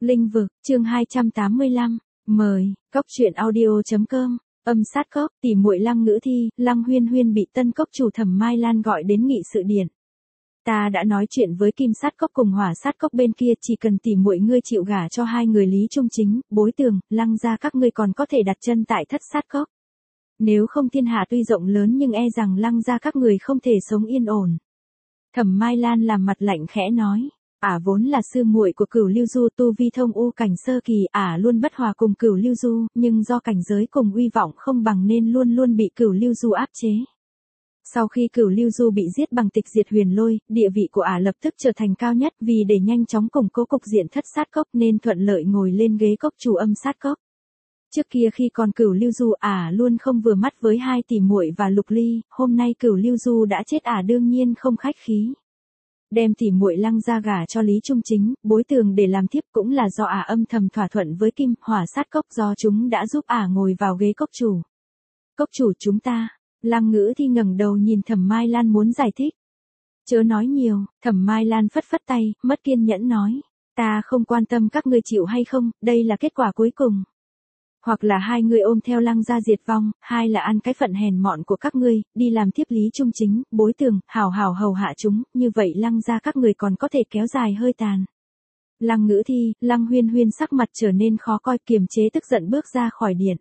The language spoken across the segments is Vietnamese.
Linh vực, chương 285, mời, cốc truyện audio.com, âm sát cốc, tỉ muội Lăng Ngữ Thi, Lăng Huyên Huyên bị tân cốc chủ Thẩm Mai Lan gọi đến nghị sự điện. Ta đã nói chuyện với kim sát cốc cùng hỏa sát cốc bên kia, chỉ cần tỉ muội ngươi chịu gả cho hai người Lý Trung Chính, Bối Tường, Lăng gia các ngươi còn có thể đặt chân tại thất sát cốc. Nếu không thiên hạ tuy rộng lớn nhưng e rằng Lăng gia các người không thể sống yên ổn. Thẩm Mai Lan làm mặt lạnh khẽ nói. Vốn là sư muội của Cửu Lưu Du, tu vi thông u cảnh sơ kỳ, luôn bất hòa cùng Cửu Lưu Du, nhưng do cảnh giới cùng uy vọng không bằng nên luôn luôn bị Cửu Lưu Du áp chế. Sau khi Cửu Lưu Du bị giết bằng tịch diệt huyền lôi, địa vị của lập tức trở thành cao nhất, vì để nhanh chóng củng cố cục diện thất sát cốc nên thuận lợi ngồi lên ghế cốc chủ âm sát cốc. Trước kia khi còn Cửu Lưu Du luôn không vừa mắt với hai tỷ muội và Lục Ly, hôm nay Cửu Lưu Du đã chết đương nhiên không khách khí. Đem tỉ muội Lăng gia gả cho Lý Trung Chính, Bối Tường để làm thiếp cũng là do âm thầm thỏa thuận với kim hỏa sát cốc, do chúng đã giúp ngồi vào ghế cốc chủ. Cốc chủ chúng ta, Lăng Ngữ Thi ngẩng đầu nhìn Thẩm Mai Lan muốn giải thích. Chớ nói nhiều, Thẩm Mai Lan phất phất tay, mất kiên nhẫn nói. Ta không quan tâm các ngươi chịu hay không, đây là kết quả cuối cùng. Hoặc là hai người ôm theo Lăng gia diệt vong, hai là ăn cái phận hèn mọn của các ngươi, đi làm thiếp Lý Trung Chính, Bối Tường, hào hầu hạ chúng, như vậy Lăng gia các người còn có thể kéo dài hơi tàn. Lăng Ngữ Thi, Lăng Huyên Huyên sắc mặt trở nên khó coi, kiềm chế tức giận bước ra khỏi điện.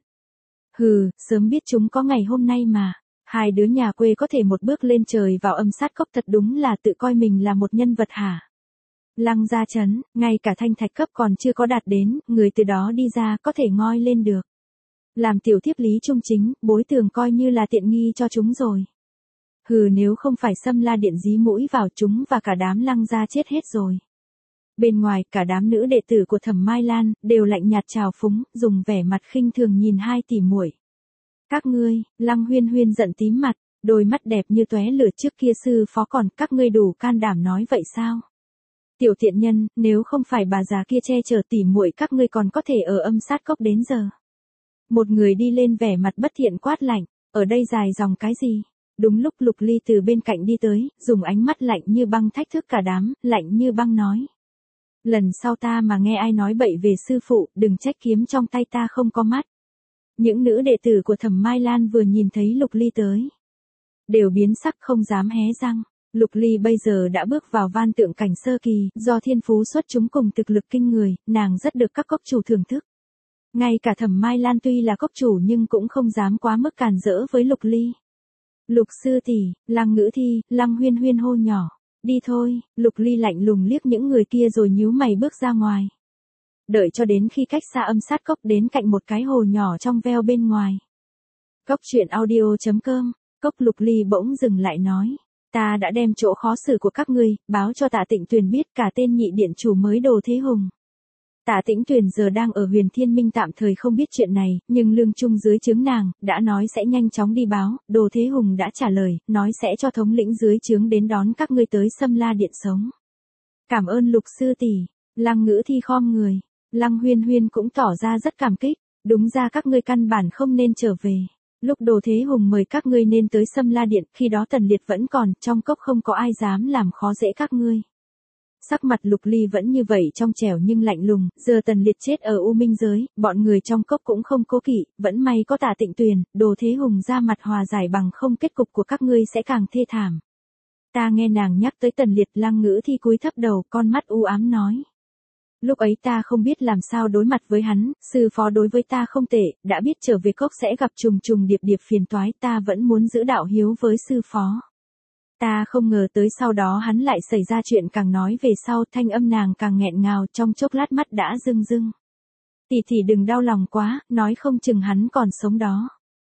Hừ, sớm biết chúng có ngày hôm nay mà. Hai đứa nhà quê có thể một bước lên trời vào âm sát cốc, thật đúng là tự coi mình là một nhân vật hả? Lăng gia chấn, ngay cả thanh thạch cấp còn chưa có đạt đến, người từ đó đi ra có thể ngoi lên được. Làm tiểu thiếp Lý Trung Chính, Bối Tường coi như là tiện nghi cho chúng rồi. Hừ, nếu không phải Xâm La Điện dí mũi vào chúng và cả đám Lăng gia chết hết rồi. Bên ngoài, cả đám nữ đệ tử của Thẩm Mai Lan đều lạnh nhạt trào phúng, dùng vẻ mặt khinh thường nhìn hai tỷ muội. Các ngươi, Lăng Huyên Huyên giận tím mặt, đôi mắt đẹp như tóe lửa, trước kia sư phó còn các ngươi đủ can đảm nói vậy sao? Tiểu thiện nhân, nếu không phải bà già kia che chở tỉ muội các ngươi còn có thể ở âm sát cốc đến giờ. Một người đi lên vẻ mặt bất thiện quát lạnh, ở đây dài dòng cái gì? Đúng lúc Lục Ly từ bên cạnh đi tới, dùng ánh mắt lạnh như băng thách thức cả đám, lạnh như băng nói. Lần sau ta mà nghe ai nói bậy về sư phụ, đừng trách kiếm trong tay ta không có mắt. Những nữ đệ tử của Thẩm Mai Lan vừa nhìn thấy Lục Ly tới, đều biến sắc không dám hé răng. Lục Ly bây giờ đã bước vào van tượng cảnh sơ kỳ, do thiên phú xuất chúng cùng thực lực kinh người, nàng rất được các cốc chủ thưởng thức. Ngay cả Thẩm Mai Lan tuy là cốc chủ nhưng cũng không dám quá mức càn rỡ với Lục Ly. Lục sư tỷ, Lăng Ngữ Thi, Lăng Huyên Huyên hô nhỏ. Đi thôi, Lục Ly lạnh lùng liếc những người kia rồi nhíu mày bước ra ngoài. Đợi cho đến khi cách xa âm sát cốc đến cạnh một cái hồ nhỏ trong veo bên ngoài. Cốc truyện audio.com, cốc Lục Ly bỗng dừng lại nói. Ta đã đem chỗ khó xử của các ngươi, báo cho Tạ Tịnh Tuyền biết, cả tên nhị điện chủ mới Đồ Thế Hùng. Tạ Tĩnh Tuyền giờ đang ở Huyền Thiên Minh, tạm thời không biết chuyện này, nhưng lương trung dưới trướng nàng, đã nói sẽ nhanh chóng đi báo, Đồ Thế Hùng đã trả lời, nói sẽ cho thống lĩnh dưới trướng đến đón các ngươi tới Xâm La Điện sống. Cảm ơn Lục sư tỷ. Lăng Ngữ Thi khom người, Lăng Huyên Huyên cũng tỏ ra rất cảm kích, đúng ra các ngươi căn bản không nên trở về. Lúc Đồ Thế Hùng mời các ngươi nên tới Xâm La Điện, khi đó Tần Liệt vẫn còn, trong cốc không có ai dám làm khó dễ các ngươi. Sắc mặt Lục Ly vẫn như vậy trong trẻo nhưng lạnh lùng, giờ Tần Liệt chết ở U Minh giới, bọn người trong cốc cũng không cố kỵ, vẫn may có Tạ Tịnh Tuyền, Đồ Thế Hùng ra mặt hòa giải, bằng không kết cục của các ngươi sẽ càng thê thảm. Ta nghe nàng nhắc tới Tần Liệt, Lăng Ngữ Thi cúi thấp đầu, con mắt u ám nói. Lúc ấy ta không biết làm sao đối mặt với hắn, sư phó đối với ta không tệ, đã biết trở về cốc sẽ gặp trùng trùng điệp điệp phiền toái, ta vẫn muốn giữ đạo hiếu với sư phó. Ta không ngờ tới sau đó hắn lại xảy ra chuyện, càng nói về sau thanh âm nàng càng nghẹn ngào, trong chốc lát mắt đã rưng rưng. Tỷ đừng đau lòng quá, nói không chừng hắn còn sống đó.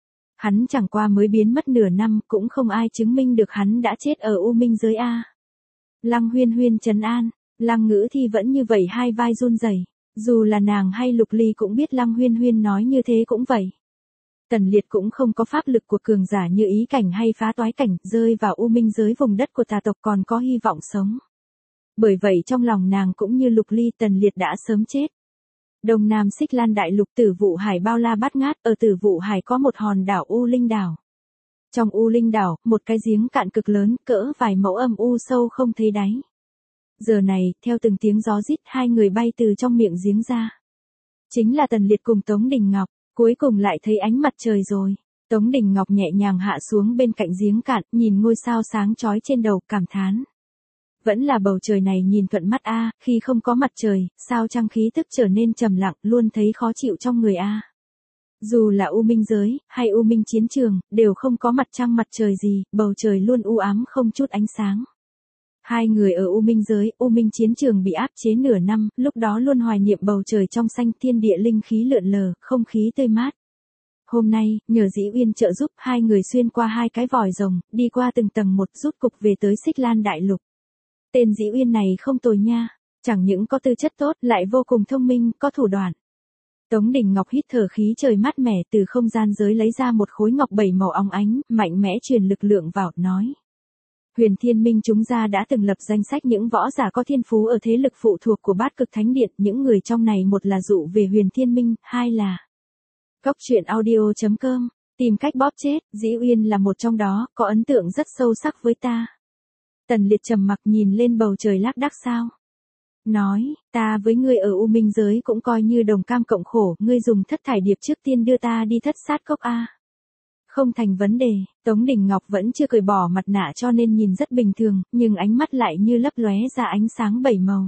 Hắn chẳng qua mới biến mất nửa năm, cũng không ai chứng minh được hắn đã chết ở U Minh giới a. Lăng Huyên Huyên trấn an. Lăng Ngữ Thi vẫn như vậy, hai vai run rẩy. Dù là nàng hay Lục Ly cũng biết Lăng Huyên Huyên nói như thế cũng vậy. Tần Liệt cũng không có pháp lực của cường giả như ý cảnh hay phá toái cảnh, rơi vào U Minh giới vùng đất của tà tộc còn có hy vọng sống. Bởi vậy trong lòng nàng cũng như Lục Ly, Tần Liệt đã sớm chết. Đông Nam Xích Lan Đại Lục, Tử Vụ Hải bao la bát ngát, ở Tử Vụ Hải có một hòn đảo U Linh đảo. Trong U Linh đảo, một cái giếng cạn cực lớn, cỡ vài mẫu âm u sâu không thấy đáy. Giờ này, theo từng tiếng gió rít, hai người bay từ trong miệng giếng ra. Chính là Tần Liệt cùng Tống Đình Ngọc, cuối cùng lại thấy ánh mặt trời rồi. Tống Đình Ngọc nhẹ nhàng hạ xuống bên cạnh giếng cạn, nhìn ngôi sao sáng chói trên đầu, cảm thán. Vẫn là bầu trời này nhìn thuận mắt a, khi không có mặt trời, sao trăng khí tức trở nên trầm lặng, luôn thấy khó chịu trong người a. Dù là U Minh giới, hay U Minh chiến trường, đều không có mặt trăng mặt trời gì, bầu trời luôn u ám không chút ánh sáng. Hai người ở U Minh giới, U Minh chiến trường bị áp chế nửa năm, lúc đó luôn hoài niệm bầu trời trong xanh, thiên địa linh khí lượn lờ, không khí tươi mát. Hôm nay, nhờ Dĩ Uyên trợ giúp, hai người xuyên qua hai cái vòi rồng, đi qua từng tầng một, rút cục về tới Xích Lan Đại Lục. Tên Dĩ Uyên này không tồi nha, chẳng những có tư chất tốt, lại vô cùng thông minh, có thủ đoạn. Tống Đình Ngọc hít thở khí trời mát mẻ, từ không gian giới lấy ra một khối ngọc 7 màu óng ánh, mạnh mẽ truyền lực lượng vào, nói. Huyền Thiên Minh chúng ta đã từng lập danh sách những võ giả có thiên phú ở thế lực phụ thuộc của Bát Cực Thánh Điện, những người trong này một là dụ về Huyền Thiên Minh, hai là Cốc truyện audio.com, tìm cách bóp chết, Dĩ Uyên là một trong đó, có ấn tượng rất sâu sắc với ta. Tần Liệt trầm mặc nhìn lên bầu trời lác đác sao. Nói, ta với ngươi ở U Minh giới cũng coi như đồng cam cộng khổ, ngươi dùng thất thải điệp trước tiên đưa ta đi thất sát cốc a. Không thành vấn đề, Tống Đình Ngọc vẫn chưa cởi bỏ mặt nạ cho nên nhìn rất bình thường, nhưng ánh mắt lại như lấp lóe ra ánh sáng 7 màu.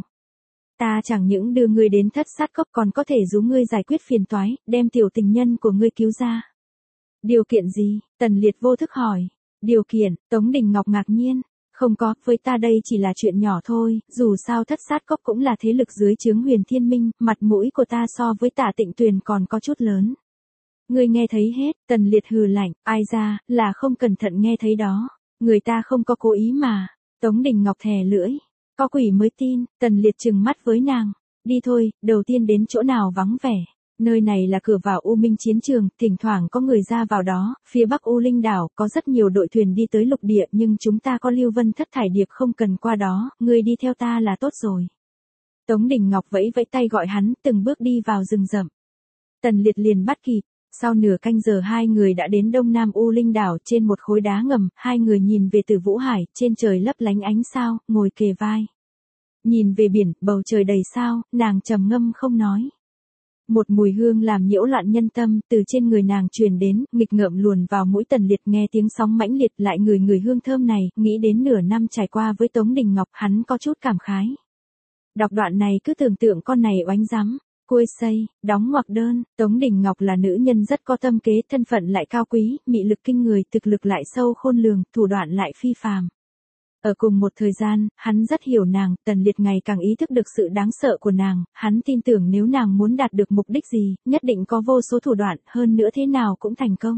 Ta chẳng những đưa ngươi đến thất sát cốc còn có thể giúp ngươi giải quyết phiền toái, đem tiểu tình nhân của ngươi cứu ra. Điều kiện gì? Tần Liệt vô thức hỏi. Điều kiện, Tống Đình Ngọc ngạc nhiên. Không có, với ta đây chỉ là chuyện nhỏ thôi, dù sao thất sát cốc cũng là thế lực dưới trướng Huyền Thiên Minh, mặt mũi của ta so với Tả Tịnh Tuyền còn có chút lớn. Ngươi nghe thấy hết, Tần Liệt hừ lạnh, ai ra, là không cẩn thận nghe thấy đó, người ta không có cố ý mà. Tống Đình Ngọc thè lưỡi, có quỷ mới tin, Tần Liệt trừng mắt với nàng, đi thôi, đầu tiên đến chỗ nào vắng vẻ. Nơi này là cửa vào U Minh chiến trường, thỉnh thoảng có người ra vào đó, phía bắc U Linh đảo, có rất nhiều đội thuyền đi tới lục địa nhưng chúng ta có Lưu Vân thất thải điệp không cần qua đó, ngươi đi theo ta là tốt rồi. Tống Đình Ngọc vẫy vẫy tay gọi hắn, từng bước đi vào rừng rậm. Tần Liệt liền bắt kịp, sau nửa canh giờ hai người đã đến đông nam U Linh đảo trên một khối đá ngầm, hai người nhìn về từ Vũ Hải, trên trời lấp lánh ánh sao, ngồi kề vai. Nhìn về biển, bầu trời đầy sao, nàng trầm ngâm không nói. Một mùi hương làm nhiễu loạn nhân tâm, từ trên người nàng truyền đến, nghịch ngợm luồn vào mũi Tần Liệt, nghe tiếng sóng mãnh liệt lại người hương thơm này, nghĩ đến nửa năm trải qua với Tống Đình Ngọc, hắn có chút cảm khái. Đọc đoạn này cứ tưởng tượng con này oánh rắm, côi xây, đóng ngoặc đơn, Tống Đình Ngọc là nữ nhân rất có tâm kế, thân phận lại cao quý, mị lực kinh người, thực lực lại sâu khôn lường, thủ đoạn lại phi phàm. Ở cùng một thời gian, hắn rất hiểu nàng, Tần Liệt ngày càng ý thức được sự đáng sợ của nàng, hắn tin tưởng nếu nàng muốn đạt được mục đích gì, nhất định có vô số thủ đoạn, hơn nữa thế nào cũng thành công.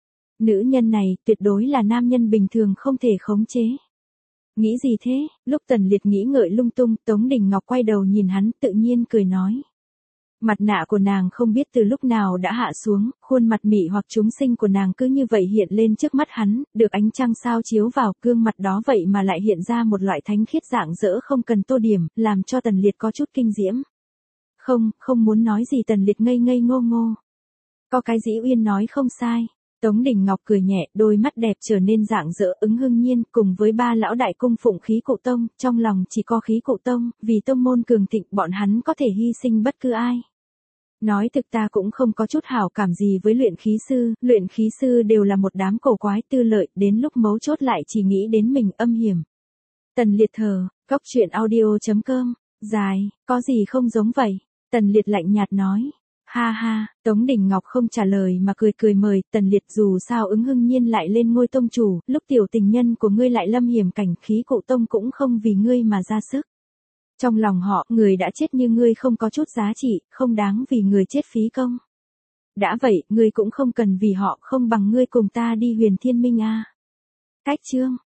Nữ nhân này, tuyệt đối là nam nhân bình thường không thể khống chế. Nghĩ gì thế? Lúc Tần Liệt nghĩ ngợi lung tung, Tống Đình Ngọc quay đầu nhìn hắn, tự nhiên cười nói. Mặt nạ của nàng không biết từ lúc nào đã hạ xuống, khuôn mặt mị hoặc chúng sinh của nàng cứ như vậy hiện lên trước mắt hắn, được ánh trăng sao chiếu vào, gương mặt đó vậy mà lại hiện ra một loại thánh khiết rạng rỡ không cần tô điểm, làm cho Tần Liệt có chút kinh diễm. Không muốn nói gì, Tần Liệt ngây ngây ngô ngô. Có cái Dĩ Uyên nói không sai. Tống Đình Ngọc cười nhẹ, đôi mắt đẹp trở nên rạng rỡ ứng hưng nhiên, cùng với ba lão đại cung phụng khí cụ tông, trong lòng chỉ có khí cụ tông, vì tông môn cường thịnh bọn hắn có thể hy sinh bất cứ ai. Nói thực ta cũng không có chút hảo cảm gì với luyện khí sư đều là một đám cổ quái tư lợi, đến lúc mấu chốt lại chỉ nghĩ đến mình âm hiểm. Tần Liệt thở, cốc truyện audio.com, dài, có gì không giống vậy? Tần Liệt lạnh nhạt nói. Ha ha, Tống Đình Ngọc không trả lời mà cười mời, Tần Liệt dù sao ứng hưng nhiên lại lên ngôi tông chủ, lúc tiểu tình nhân của ngươi lại lâm hiểm cảnh, khí cụ tông cũng không vì ngươi mà ra sức. Trong lòng họ, người đã chết như ngươi không có chút giá trị, không đáng vì người chết phí công. Đã vậy, ngươi cũng không cần vì họ, không bằng ngươi cùng ta đi Huyền Thiên Minh a. Cách chương